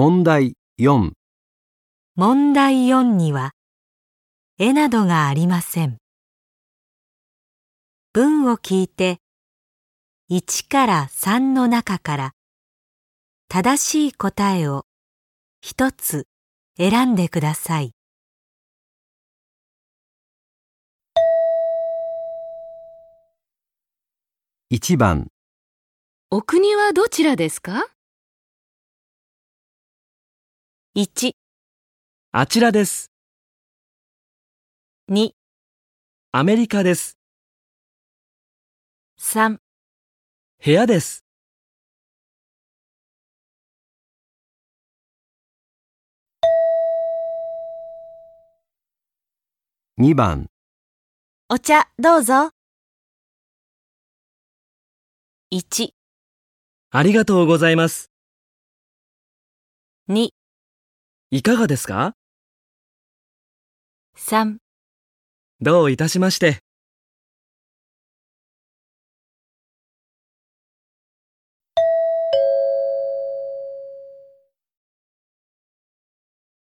問題4。 問題4には、絵などがありません。文を聞いて、1から3の中から、正しい答えを一つ選んでください。 1番、 お国はどちらですか？ 1、 あちらです。 2、 アメリカです。 3、 部屋です。 2番、 お茶どうぞ。1、 ありがとうございます。 2、 いかがですか？ 3 どういたしまして。